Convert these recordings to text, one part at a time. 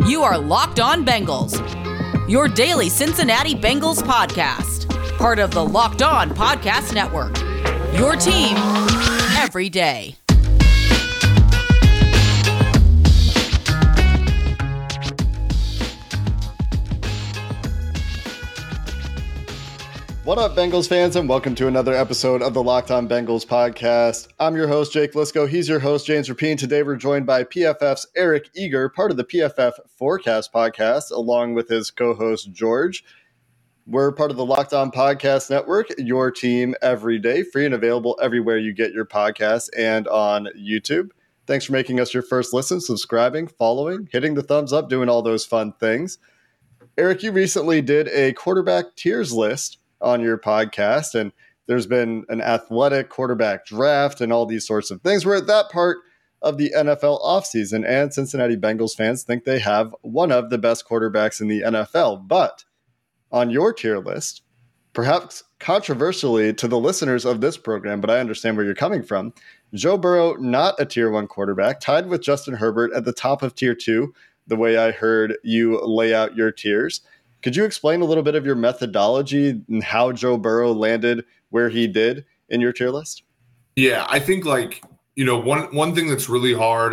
You are Locked On Bengals, your daily Cincinnati Bengals podcast, part of the Locked On Podcast Network, your team every day. What up, Bengals fans, and welcome to another episode of the Locked On Bengals podcast. I'm your host, Jake Lisco. He's your host, James Rapien. Today, we're joined by PFF's Eric Eager, part of the PFF Forecast podcast, along with his co-host, George. We're part of the Locked On Podcast Network, your team every day, free and available everywhere you get your podcasts and on YouTube. Thanks for making us your first listen, subscribing, following, hitting the thumbs up, doing all those fun things. Eric, you recently did a quarterback tiers list on your podcast, and there's been an athletic quarterback draft and all these sorts of things. We're at that part of the NFL offseason, and Cincinnati Bengals fans think they have one of the best quarterbacks in the NFL. But on your tier list, perhaps controversially to the listeners of this program, but I understand where you're coming from, Joe Burrow, not a tier 1 quarterback, tied with Justin Herbert at the top of tier 2, the way I heard you lay out your tiers. Could you explain a little bit of your methodology and how Joe Burrow landed where he did in your tier list? Yeah, I think one thing that's really hard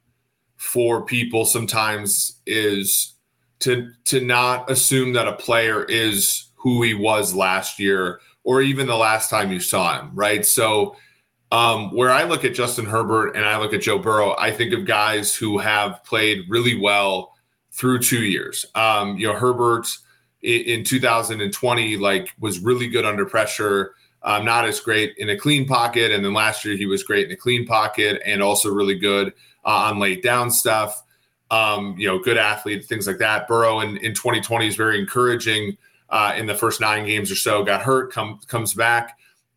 for people sometimes is to not assume that a player is who he was last year or even the last time you saw him, right? So where I look at Justin Herbert and I look at Joe Burrow, I think of guys who have played really well through 2 years. Herbert in 2020 was really good under pressure, not as great in a clean pocket, and then last year he was great in a clean pocket and also really good on late down stuff. Good athlete, things like that. Burrow in 2020 is very encouraging. In the first 9 games or so, got hurt, comes back,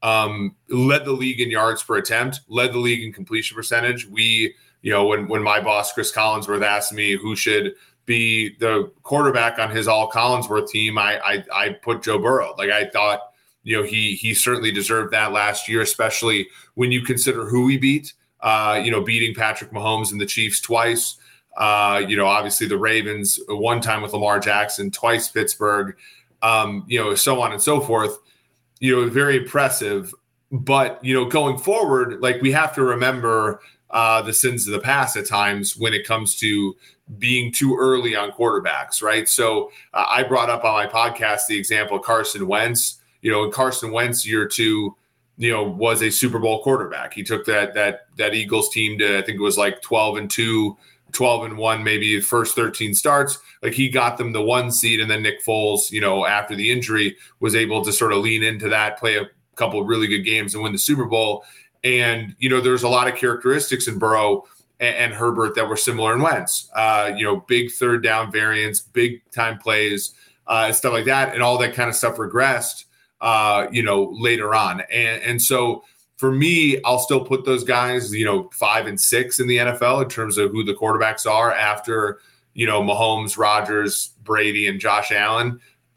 led the league in yards per attempt, led the league in completion percentage. When my boss Chris Collinsworth asked me who should be the quarterback on his all Collinsworth team, I put Joe Burrow. I thought, he certainly deserved that last year, especially when you consider who he beat, beating Patrick Mahomes and the Chiefs twice, obviously the Ravens one time with Lamar Jackson, twice Pittsburgh, so on and so forth, very impressive. But, going forward, we have to remember the sins of the past at times when it comes to being too early on quarterbacks, right? So I brought up on my podcast the example of Carson Wentz. In Carson Wentz year 2, was a Super Bowl quarterback. He took that Eagles team to, I think it was 12-2, 12-1, maybe the first 13 starts. He got them the 1 seed, and then Nick Foles, after the injury, was able to sort of lean into that, play a couple of really good games and win the Super Bowl. And, there's a lot of characteristics in Burrow and Herbert that were similar in Wentz. Big third down variants, big time plays, and stuff like that. And all that kind of stuff regressed, later on. And so for me, I'll still put those guys, 5 and 6 in the NFL in terms of who the quarterbacks are after, Mahomes, Rodgers, Brady, and Josh Allen.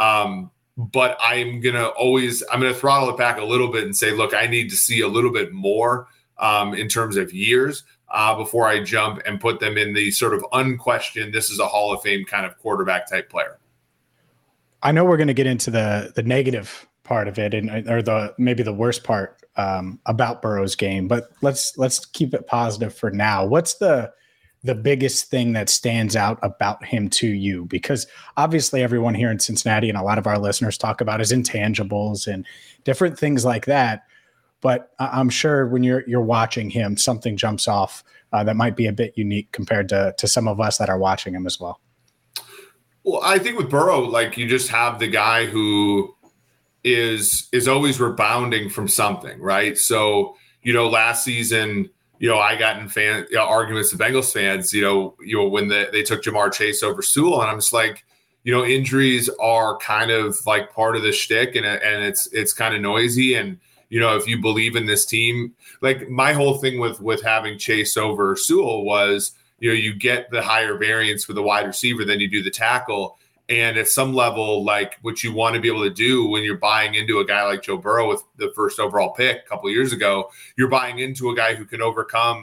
But I'm going to throttle it back a little bit and say, look, I need to see a little bit more in terms of years before I jump and put them in the sort of unquestioned, this is a Hall of Fame kind of quarterback type player. I know we're going to get into the negative part of it or maybe the worst part about Burrow's game, but let's keep it positive for now. What's the biggest thing that stands out about him to you? Because obviously everyone here in Cincinnati and a lot of our listeners talk about his intangibles and different things like that. But I'm sure when you're watching him, something jumps off that might be a bit unique compared to some of us that are watching him as well. Well, I think with Burrow, you just have the guy who is always rebounding from something, right? So, last season, I got in arguments with Bengals fans, when they took Jamar Chase over Sewell, and I'm just injuries are kind of part of the shtick, and it's kind of noisy. And if you believe in this team, my whole thing with having Chase over Sewell was, you get the higher variance with the wide receiver than you do the tackle. And at some level, what you want to be able to do when you're buying into a guy like Joe Burrow with the first overall pick a couple of years ago, you're buying into a guy who can overcome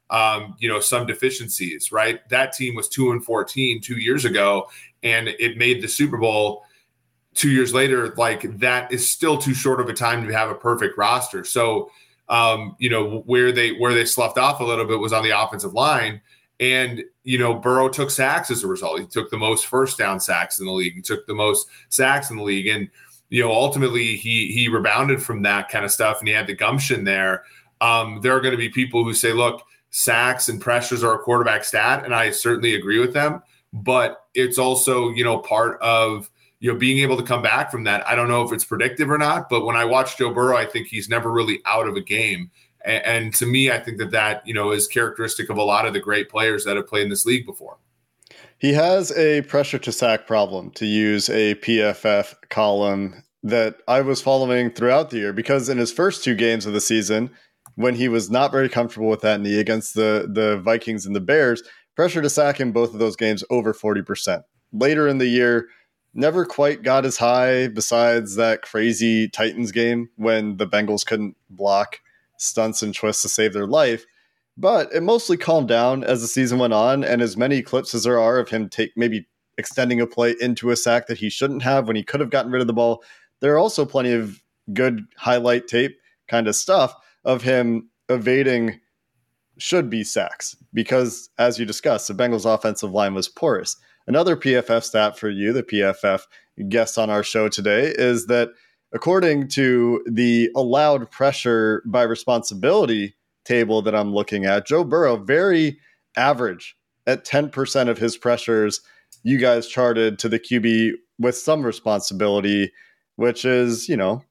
some deficiencies, right? That team was 2-14 2 years ago, and it made the Super Bowl 2 years later. Like, that is still too short of a time to have a perfect roster. So, where they sloughed off a little bit was on the offensive line. And, Burrow took sacks as a result. He took the most first down sacks in the league. He took the most sacks in the league. And, ultimately he rebounded from that kind of stuff, and he had the gumption there. There are going to be people who say, look, sacks and pressures are a quarterback stat, and I certainly agree with them. But it's also, part of, being able to come back from that. I don't know if it's predictive or not, but when I watch Joe Burrow, I think he's never really out of a game. And to me, I think that is characteristic of a lot of the great players that have played in this league before. He has a pressure to sack problem, to use a PFF column that I was following throughout the year, because in his first 2 games of the season, when he was not very comfortable with that knee against the Vikings and the Bears, pressure to sack in both of those games over 40%. Later in the year, never quite got as high, besides that crazy Titans game when the Bengals couldn't block stunts and twists to save their life. But it mostly calmed down as the season went on, and as many clips as there are of him maybe extending a play into a sack that he shouldn't have when he could have gotten rid of the ball, there are also plenty of good highlight tape kind of stuff of him evading should-be sacks, because, as you discussed, the Bengals' offensive line was porous. Another PFF stat for you, the PFF guest on our show today, is that according to the allowed pressure by responsibility table that I'm looking at, Joe Burrow, very average at 10% of his pressures you guys charted to the QB with some responsibility, which is,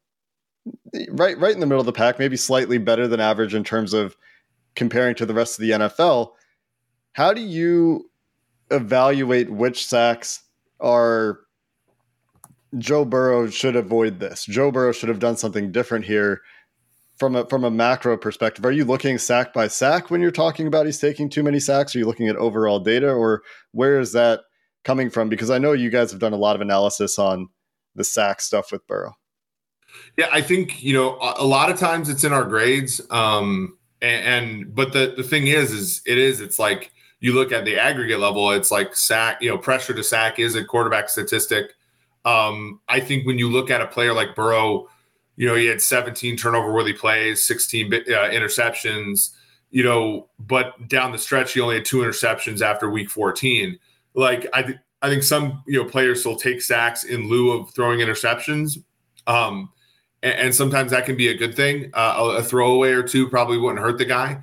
right in the middle of the pack, maybe slightly better than average in terms of comparing to the rest of the NFL. How do you evaluate which sacks are Joe Burrow should avoid this? Joe Burrow should have done something different here from a macro perspective. Are you looking sack by sack when you're talking about he's taking too many sacks? Are you looking at overall data, or where is that coming from? Because I know you guys have done a lot of analysis on the sack stuff with Burrow. Yeah, I think, a lot of times it's in our grades. But the thing it's like, you look at the aggregate level, it's like sack, pressure to sack is a quarterback statistic. I think when you look at a player like Burrow, he had 17 turnover-worthy plays, 16 interceptions, but down the stretch, he only had 2 interceptions after week 14. Like, I think some, players will take sacks in lieu of throwing interceptions. And sometimes that can be a good thing. A throwaway or 2 probably wouldn't hurt the guy.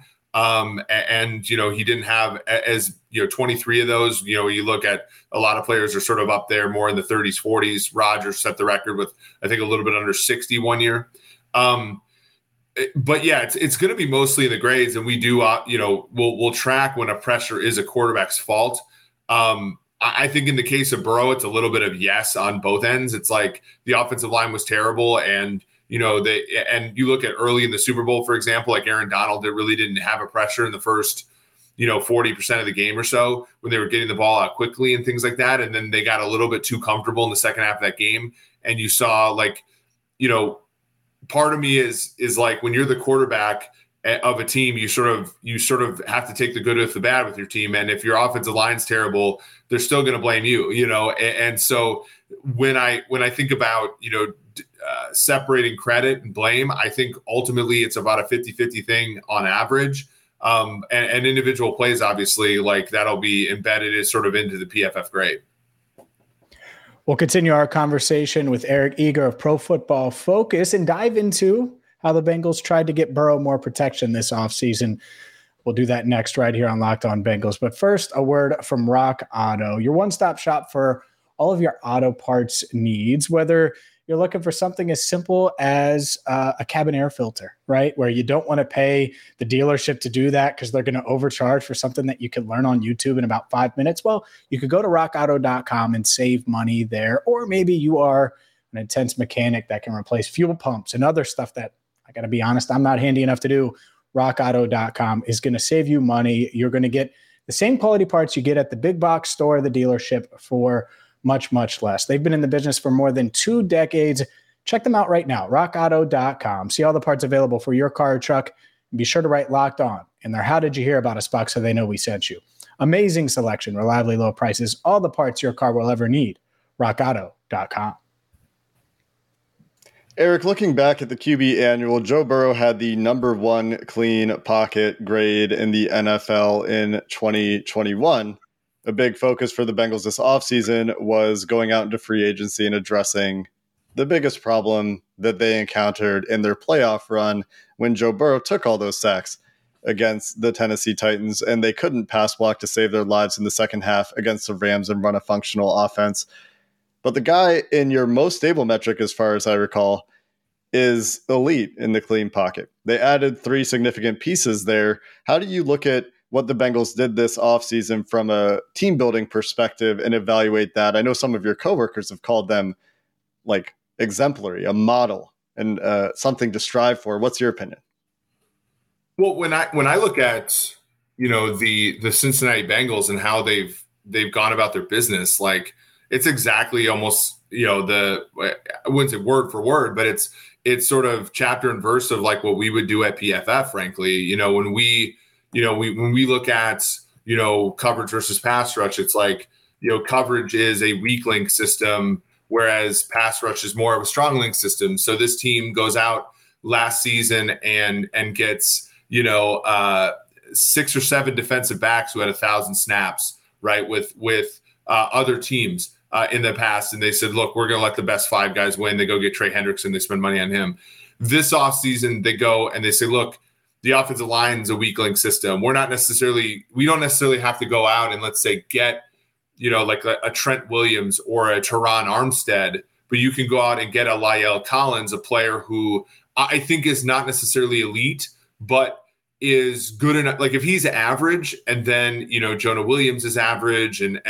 He didn't have 23 of those. You look at a lot of players are sort of up there more in the 30s, 40s. Rodgers set the record with, I think, a little bit under 60 one year. But yeah, it's going to be mostly in the grades, and we do, we'll track when a pressure is a quarterback's fault. I think in the case of Burrow, it's a little bit of yes on both ends. It's like the offensive line was terrible, and and you look at early in the Super Bowl, for example, like Aaron Donald, that really didn't have a pressure in the first, 40% of the game or so when they were getting the ball out quickly and things like that. And then they got a little bit too comfortable in the second half of that game. And you saw part of me is like, when you're the quarterback of a team, you sort of have to take the good with the bad with your team. And if your offensive line's terrible, they're still going to blame you, And so when I think about, separating credit and blame, I think ultimately it's about a 50-50 thing on average. And individual plays, obviously, like that'll be embedded as sort of into the PFF grade. We'll continue our conversation with Eric Eager of Pro Football Focus and dive into how the Bengals tried to get Burrow more protection this offseason. We'll do that next right here on Locked On Bengals. But first, a word from Rock Auto, your one-stop shop for all of your auto parts needs, whether you're looking for something as simple as a cabin air filter, right? Where you don't want to pay the dealership to do that because they're going to overcharge for something that you can learn on YouTube in about 5 minutes. Well, you could go to rockauto.com and save money there. Or maybe you are an intense mechanic that can replace fuel pumps and other stuff that, I got to be honest, I'm not handy enough to do. rockauto.com is going to save you money. You're going to get the same quality parts you get at the big box store or the dealership for much, much less. They've been in the business for more than 2 decades. Check them out right now, rockauto.com. See all the parts available for your car or truck, and be sure to write Locked On in their How Did You Hear About Us box so they know we sent you. Amazing selection, reliably low prices, all the parts your car will ever need. RockAuto.com. Eric, looking back at the QB annual, Joe Burrow had the number 1 clean pocket grade in the NFL in 2021. A big focus for the Bengals this offseason was going out into free agency and addressing the biggest problem that they encountered in their playoff run when Joe Burrow took all those sacks against the Tennessee Titans, and they couldn't pass block to save their lives in the second half against the Rams and run a functional offense. But the guy in your most stable metric, as far as I recall, is elite in the clean pocket. They added 3 significant pieces there. How do you look at what the Bengals did this offseason from a team building perspective and evaluate that? I know some of your coworkers have called them like exemplary, a model, and something to strive for. What's your opinion? Well, when I look at, the Cincinnati Bengals and how they've gone about their business, like it's exactly almost, I wouldn't say word for word, but it's sort of chapter and verse of like what we would do at PFF, frankly. When we look at, coverage versus pass rush, it's like, coverage is a weak link system, whereas pass rush is more of a strong link system. So this team goes out last season and gets, 6 or 7 defensive backs who had 1,000 snaps, right, with other teams in the past. And they said, look, we're going to let the best 5 guys win. They go get Trey Hendrickson. They spend money on him. This offseason, they go and they say, look, the offensive line is a weak link system. We don't necessarily have to go out and, let's say, get, like a Trent Williams or a Teron Armstead, but you can go out and get a La'el Collins, a player who I think is not necessarily elite, but is good enough. Like if he's average and then, Jonah Williams is average and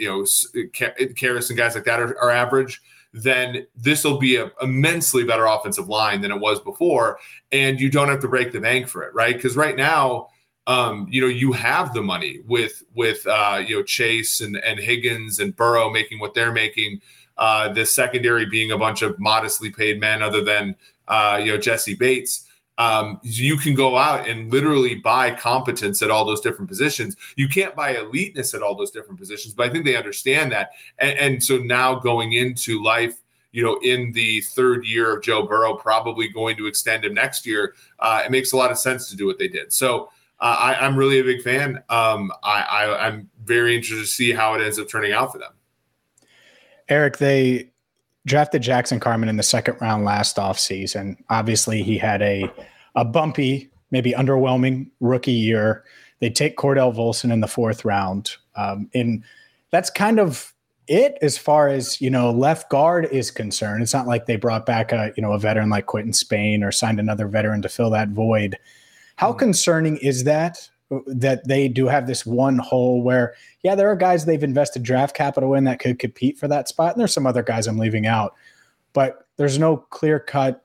Karras and guys like that are average, then this will be an immensely better offensive line than it was before. And you don't have to break the bank for it, right? Because right now, you have the money with Chase and Higgins and Burrow making what they're making, the secondary being a bunch of modestly paid men other than, Jesse Bates. You can go out and literally buy competence at all those different positions. You can't buy eliteness at all those different positions, but I think they understand that. And so now going into life, in the 3rd year of Joe Burrow, probably going to extend him next year, it makes a lot of sense to do what they did. So I'm really a big fan. I'm very interested to see how it ends up turning out for them. Eric, they drafted Jackson Carman in the 2nd round last offseason. Obviously, he had a bumpy, maybe underwhelming rookie year. They take Cordell Volson in the 4th round. And that's kind of it as far as, left guard is concerned. It's not like they brought back a veteran like Quentin Spain or signed another veteran to fill that void. How concerning is that they do have this one hole where, there are guys they've invested draft capital in that could compete for that spot. And there's some other guys I'm leaving out, but there's no clear-cut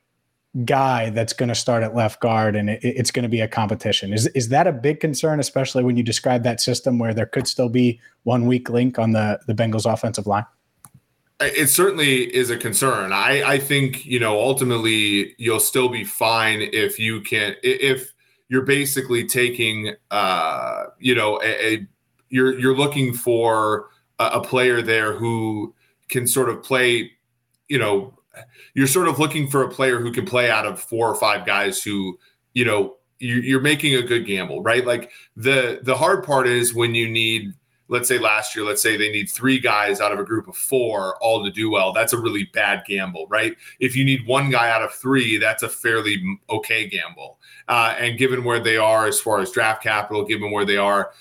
guy that's going to start at left guard, and it's going to be a competition. Is that a big concern, especially when you describe that system where there could still be one weak link on the Bengals offensive line? It certainly is a concern. I think, ultimately you'll still be fine if you're basically taking, you're looking for a player there who can sort of play, you're sort of looking for a player who can play out of 4 or 5 guys who, you're making a good gamble, right? Like the hard part is when you need, let's say last year, let's say they need 3 guys out of a group of 4 all to do well. That's a really bad gamble, right? If you need 1 guy out of 3, that's a fairly okay gamble. And given where they are as far as draft capital, given where they are,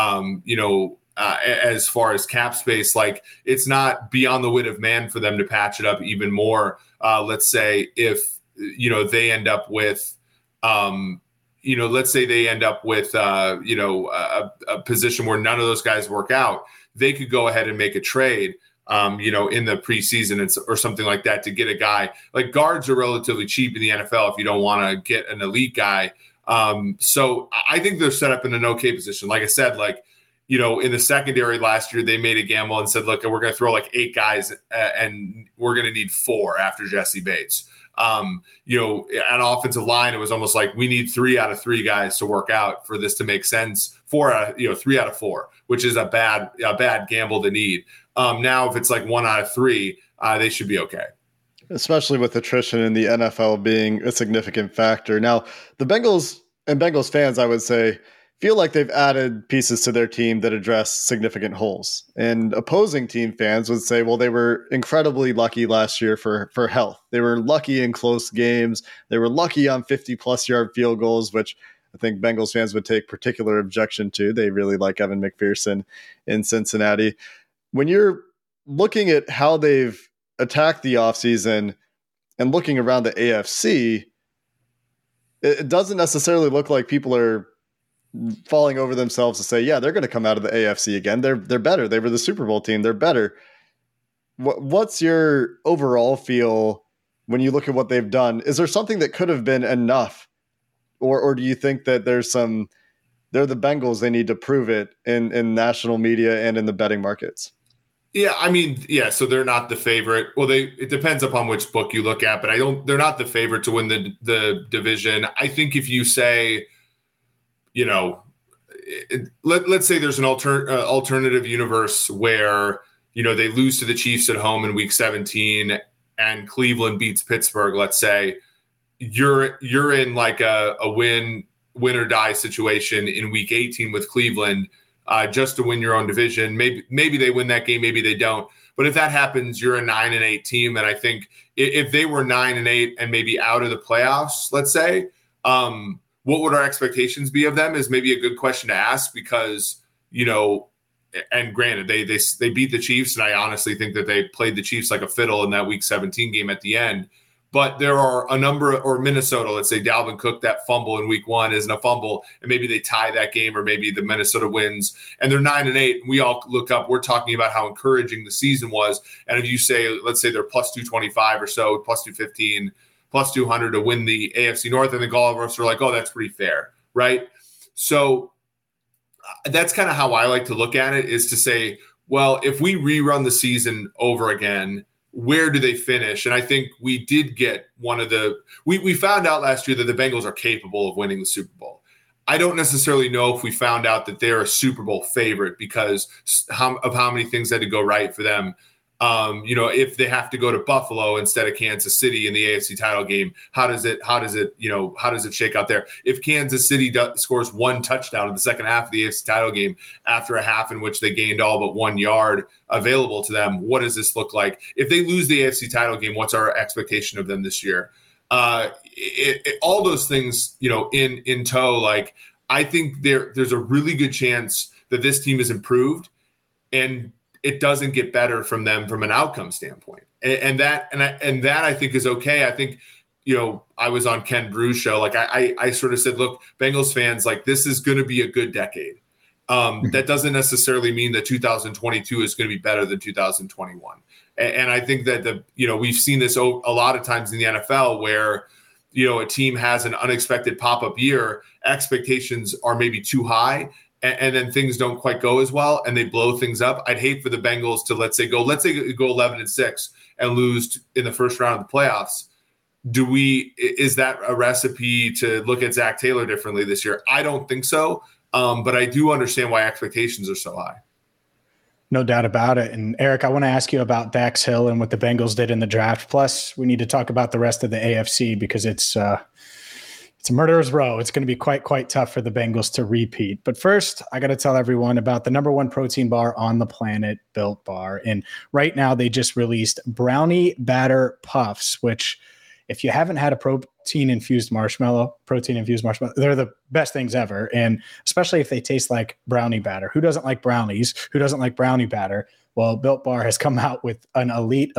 as far as cap space, like it's not beyond the wit of man for them to patch it up even more. Let's say if, they end up with, let's say they end up with, a position where none of those guys work out, they could go ahead and make a trade, in the preseason or something like that to get a guy. Like guards are relatively cheap in the NFL if you don't want to get an elite guy. So I think they're set up in an okay position. Like I said, in the secondary last year, they made a gamble and said, look, we're going to throw like 8 guys and we're going to need 4 after Jesse Bates. At offensive line, it was almost like we need 3 out of 3 guys to work out for this to make sense. 3 out of 4, which is a bad gamble to need. Now, if it's like 1 out of 3, they should be okay. Especially with attrition in the NFL being a significant factor. Now, the Bengals and Bengals fans, I would say, feel like they've added pieces to their team that address significant holes. And opposing team fans would say, well, they were incredibly lucky last year for health. They were lucky in close games. They were lucky on 50-plus yard field goals, which I think Bengals fans would take particular objection to. They really like Evan McPherson in Cincinnati. When you're looking at how they've attacked the offseason and looking around the AFC, it doesn't necessarily look like people are falling over themselves to say, yeah, they're going to come out of the AFC again. They're better. They were the Super Bowl team. They're better. What's your overall feel when you look at what they've done? Is there something that could have been enough? Or do you think that they're the Bengals, they need to prove it in national media and in the betting markets? Yeah, I mean, so they're not the favorite. Well, it depends upon which book you look at, but they're not the favorite to win the division. I think if you say, let's say there's an alternative universe where, they lose to the Chiefs at home in week 17 and Cleveland beats Pittsburgh, let's say, you're in like a win or die situation in week 18 with Cleveland. Just to win your own division. Maybe they win that game, maybe they don't. But if that happens, you're a 9-8 team. And I think if they were 9-8 and maybe out of the playoffs, let's say, what would our expectations be of them is maybe a good question to ask because, and granted, they beat the Chiefs. And I honestly think that they played the Chiefs like a fiddle in that week 17 game at the end. But there are a number, or Minnesota, let's say Dalvin Cook, that fumble in week 1 isn't a fumble, and maybe they tie that game, or maybe the Minnesota wins, and they're 9-8. And we all look up, we're talking about how encouraging the season was. And if you say, let's say they're plus 225 or so, plus 215, plus 200 to win the AFC North, I think all of us are like, oh, that's pretty fair, right? So that's kind of how I like to look at it, is to say, well, if we rerun the season over again, where do they finish? And I think we did get we found out last year that the Bengals are capable of winning the Super Bowl. I don't necessarily know if we found out that they're a Super Bowl favorite because of how many things had to go right for them. If they have to go to Buffalo instead of Kansas City in the AFC title game, how does it shake out there? If Kansas City scores 1 touchdown in the second half of the AFC title game after a half in which they gained all but 1 yard available to them, what does this look like? If they lose the AFC title game, what's our expectation of them this year? All those things, in tow, like I think there's a really good chance that this team is improved and it doesn't get better from them from an outcome standpoint. And that I think is okay. I think, I was on Ken Brew's show. Like I sort of said, look, Bengals fans, like this is going to be a good decade. That doesn't necessarily mean that 2022 is going to be better than 2021. And I think that we've seen this a lot of times in the NFL where, a team has an unexpected pop-up year, expectations are maybe too high, and then things don't quite go as well and they blow things up. I'd hate for the Bengals to let's say go 11-6 and lose in the first round of the playoffs. Is that a recipe to look at Zach Taylor differently this year? I don't think so. But I do understand why expectations are so high. No doubt about it. And Eric, I want to ask you about Dax Hill and what the Bengals did in the draft. Plus we need to talk about the rest of the AFC because it's a murderer's row. It's going to be quite tough for the Bengals to repeat. But first, I got to tell everyone about the #1 protein bar on the planet, Built Bar. And right now, they just released Brownie Batter Puffs, which if you haven't had a protein-infused marshmallow, they're the best things ever. And especially if they taste like brownie batter. Who doesn't like brownies? Who doesn't like brownie batter? Well, Built Bar has come out with an elite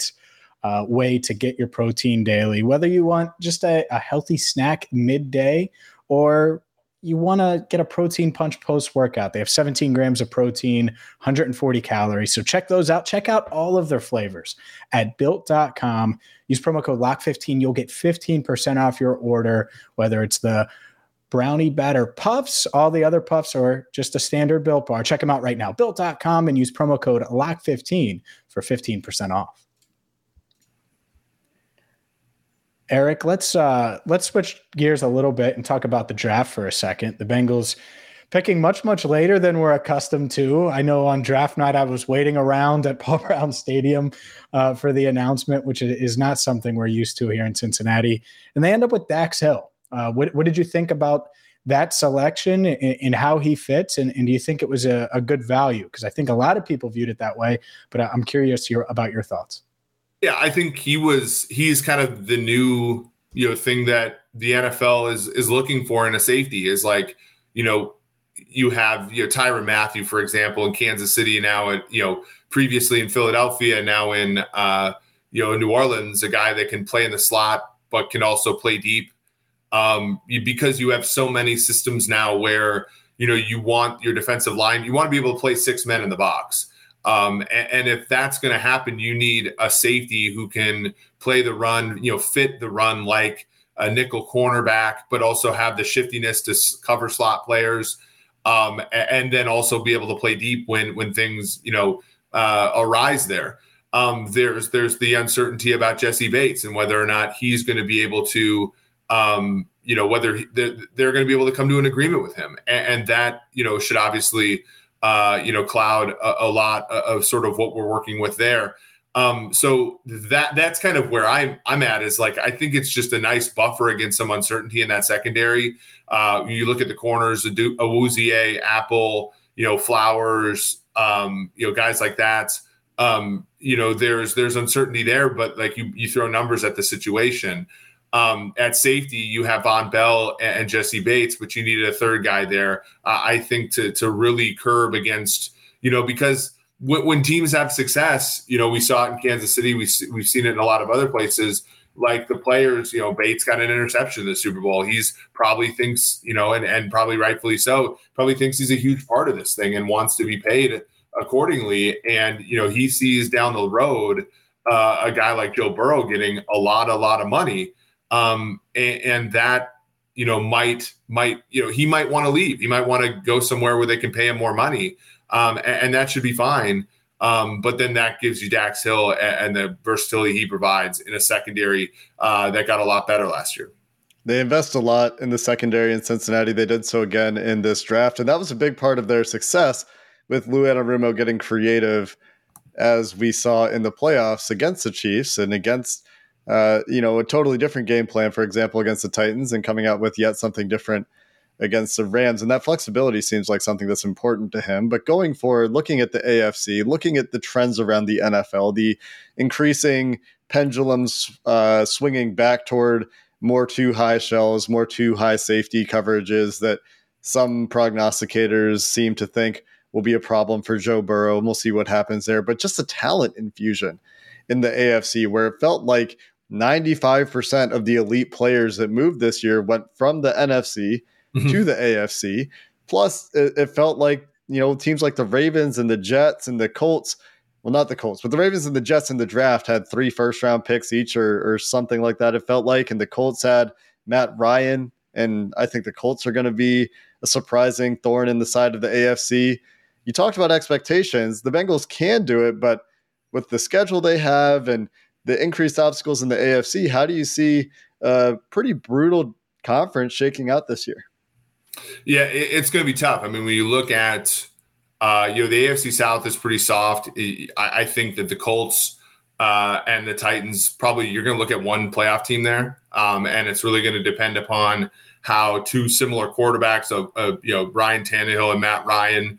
way to get your protein daily, whether you want just a healthy snack midday or you want to get a protein punch post-workout. They have 17 grams of protein, 140 calories. So check those out. Check out all of their flavors at built.com. Use promo code LOCK15. You'll get 15% off your order, whether it's the brownie batter puffs, all the other puffs, or just a standard Built Bar. Check them out right now. Built.com and use promo code LOCK15 for 15% off. Eric, let's switch gears a little bit and talk about the draft for a second. The Bengals picking much later than we're accustomed to. I know on draft night I was waiting around at Paul Brown Stadium for the announcement, which is not something we're used to here in Cincinnati. And they end up with Dax Hill. What did you think about that selection and how he fits? And do you think it was a good value? Because I think a lot of people viewed it that way, but I'm curious about your thoughts. Yeah, I think he's kind of the new, thing that the NFL is looking for in a safety is like, you have, Tyrann Mathieu, for example, in Kansas City now, and, previously in Philadelphia, now in, New Orleans, a guy that can play in the slot, but can also play deep. Because you have so many systems now where, you want your defensive line, you want to be able to play 6 men in the box. And if that's going to happen, you need a safety who can play the run, fit the run like a nickel cornerback, but also have the shiftiness to cover slot players. And then also be able to play deep when things, arise there. There's the uncertainty about Jesse Bates and whether or not he's going to be able to, whether they're going to be able to come to an agreement with him. And that, should obviously, cloud a lot of sort of what we're working with there. So that's kind of where I'm at is like, I think it's just a nice buffer against some uncertainty in that secondary. You look at the corners, Awuzie, Apple, Flowers, guys like that. There's uncertainty there, but like you throw numbers at the situation. At safety, you have Von Bell and Jesse Bates, but you needed a third guy there. I think to really curb against, because when teams have success, we saw it in Kansas City. We've seen it in a lot of other places. Like the players, Bates got an interception in the Super Bowl. He's probably thinks, and probably rightfully so, probably thinks he's a huge part of this thing and wants to be paid accordingly. And, he sees down the road a guy like Joe Burrow getting a lot of money. And that, he might want to leave. He might want to go somewhere where they can pay him more money. And that should be fine. But then that gives you Dax Hill and the versatility he provides in a secondary that got a lot better last year. They invest a lot in the secondary in Cincinnati. They did so again in this draft. And that was a big part of their success with Lou Anarumo getting creative, as we saw in the playoffs against the Chiefs and against a totally different game plan, for example, against the Titans, and coming out with yet something different against the Rams. And that flexibility seems like something that's important to him. But going forward, looking at the AFC, looking at the trends around the NFL, the increasing pendulums swinging back toward more too high shells, more too high safety coverages that some prognosticators seem to think will be a problem for Joe Burrow. And we'll see what happens there. But just the talent infusion in the AFC, where it felt like 95% of the elite players that moved this year went from the NFC to the AFC. Plus, it felt like, teams like the Ravens and the Jets and the Colts, well, not the Colts, but the Ravens and the Jets in the draft had 3 first-round picks each or something like that, it felt like. And the Colts had Matt Ryan, and I think the Colts are going to be a surprising thorn in the side of the AFC. You talked about expectations. The Bengals can do it, but with the schedule they have and the increased obstacles in the AFC, how do you see a pretty brutal conference shaking out this year? Yeah, it's going to be tough. I mean, when you look at, the AFC South is pretty soft. I think that the Colts and the Titans, probably you're going to look at one playoff team there. And it's really going to depend upon how two similar quarterbacks of Ryan Tannehill and Matt Ryan,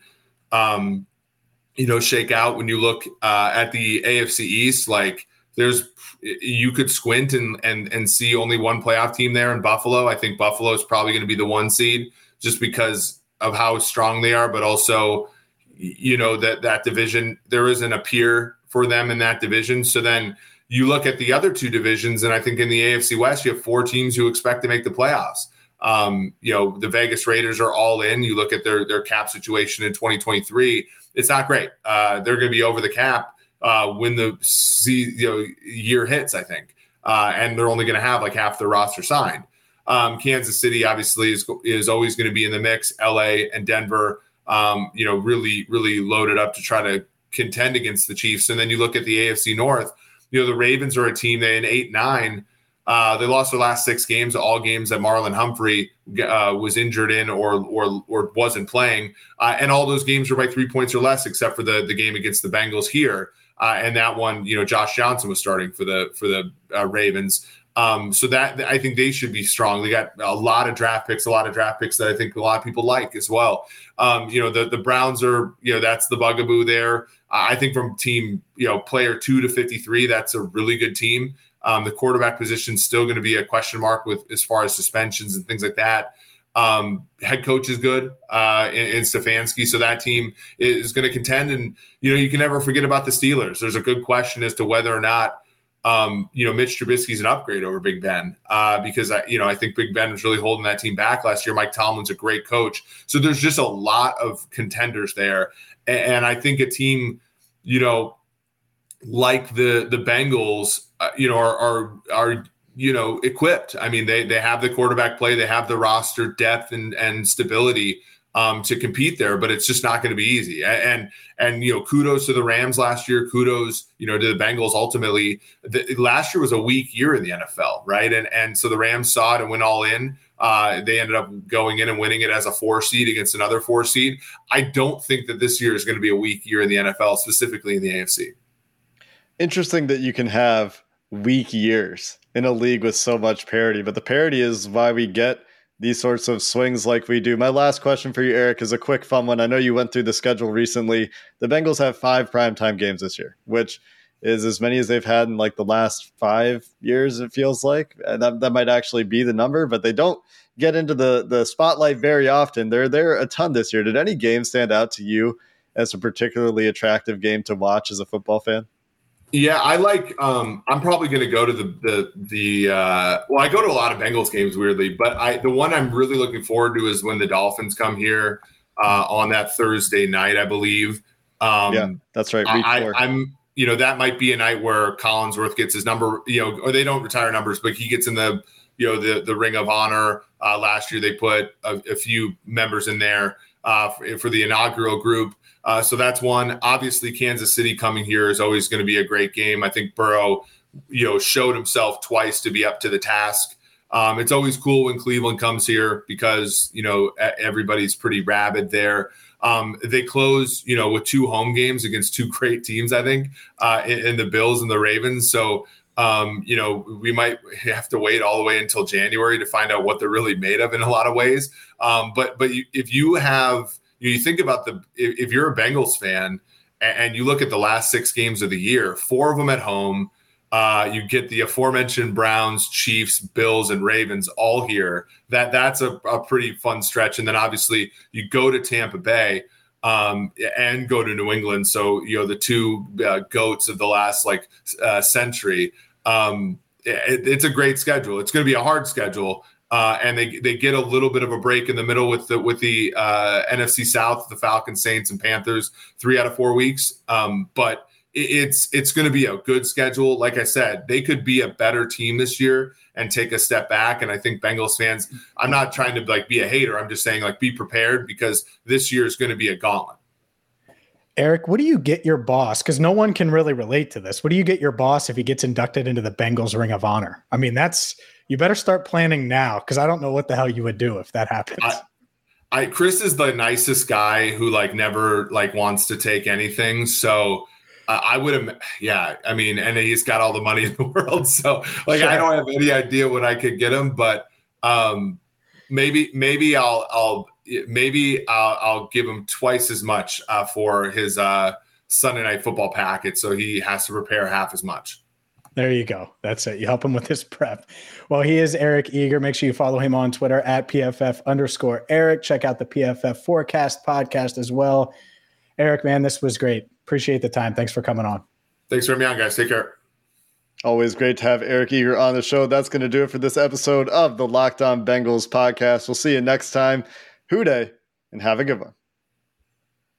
shake out. When you look at the AFC East, like you could squint and see only one playoff team there in Buffalo. I think Buffalo is probably going to be the 1 seed just because of how strong they are, but also, that division, there isn't a peer for them in that division. So then you look at the other 2 divisions, and I think in the AFC West, you have 4 teams who expect to make the playoffs. The Vegas Raiders are all in. You look at their cap situation in 2023, it's not great. They're going to be over the cap when the year hits, I think. And they're only going to have like half the roster signed. Kansas City obviously is always going to be in the mix. LA and Denver, really, really loaded up to try to contend against the Chiefs. And then you look at the AFC North, the Ravens are a team that in 8-9, They lost their last 6 games, all games that Marlon Humphrey was injured in or wasn't playing. And all those games were by 3 points or less, except for the game against the Bengals here. And that one, Josh Johnson was starting for the Ravens. So that I think they should be strong. They got a lot of draft picks that I think a lot of people like as well. The Browns are, that's the bugaboo there. I think from team, player 2 to 53, that's a really good team. The quarterback position is still going to be a question mark with as far as suspensions and things like that. Head coach is good in Stefanski, so that team is going to contend. And you can never forget about the Steelers. There's a good question as to whether or not Mitch Trubisky's an upgrade over Big Ben because I think Big Ben was really holding that team back last year. Mike Tomlin's a great coach, so there's just a lot of contenders there, and I think a team like the Bengals are equipped. I mean, they have the quarterback play, they have the roster depth and stability to compete there, but it's just not going to be easy. And kudos to the Rams last year. Kudos, to the Bengals. Ultimately, last year was a weak year in the NFL, right? And so the Rams saw it and went all in. They ended up going in and winning it as a 4 seed against another 4 seed. I don't think that this year is going to be a weak year in the NFL, specifically in the AFC. Interesting that you can have weak years in a league with so much parity, but the parity is why we get these sorts of swings like we do. My last question for you, Eric, is a quick fun one. I know you went through the schedule recently. The Bengals have 5 primetime games this year, which is as many as they've had in like the last 5 years, it feels like. That might actually be the number, but they don't get into the spotlight very often. They're there a ton this year. Did any game stand out to you as a particularly attractive game to watch as a football fan? Yeah, I like. I'm probably going to go to I go to a lot of Bengals games weirdly, but the one I'm really looking forward to is when the Dolphins come here on that Thursday night, I believe. Yeah, that's right. Week 4. I'm that might be a night where Collinsworth gets his number, or they don't retire numbers, but he gets in the Ring of Honor. Last year they put a few members in there for the inaugural group. So that's one. Obviously, Kansas City coming here is always going to be a great game. I think Burrow, showed himself twice to be up to the task. It's always cool when Cleveland comes here because, everybody's pretty rabid there. They close, with 2 home games against 2 great teams, I think, in the Bills and the Ravens. So, we might have to wait all the way until January to find out what they're really made of in a lot of ways. But if you have – you think about if you're a Bengals fan and you look at the last 6 games of the year, 4 of them at home, you get the aforementioned Browns, Chiefs, Bills, and Ravens all here. That's a pretty fun stretch. And then obviously you go to Tampa Bay and go to New England. So, the 2 goats of the last century. It's a great schedule. It's going to be a hard schedule. And they get a little bit of a break in the middle with the NFC South, the Falcons, Saints, and Panthers, 3 out of 4 weeks. But it's going to be a good schedule. Like I said, they could be a better team this year and take a step back. And I think Bengals fans, I'm not trying to be a hater. I'm just saying be prepared because this year is going to be a gauntlet. Eric, what do you get your boss? Because no one can really relate to this. What do you get your boss if he gets inducted into the Bengals Ring of Honor? I mean, you better start planning now because I don't know what the hell you would do if that happens. Chris is the nicest guy who never wants to take anything. So I would, I mean, and he's got all the money in the world. So sure. I don't have any idea what I could get him, but maybe I'll give him twice as much for his Sunday Night Football packet. So he has to prepare half as much. There you go. That's it. You help him with his prep. Well, he is Eric Eager. Make sure you follow him on Twitter at PFF_Eric. Check out the PFF Forecast podcast as well. Eric, man, this was great. Appreciate the time. Thanks for coming on. Thanks for having me on, guys. Take care. Always great to have Eric Eager on the show. That's going to do it for this episode of the Locked On Bengals podcast. We'll see you next time. Hoo day, and have a good one.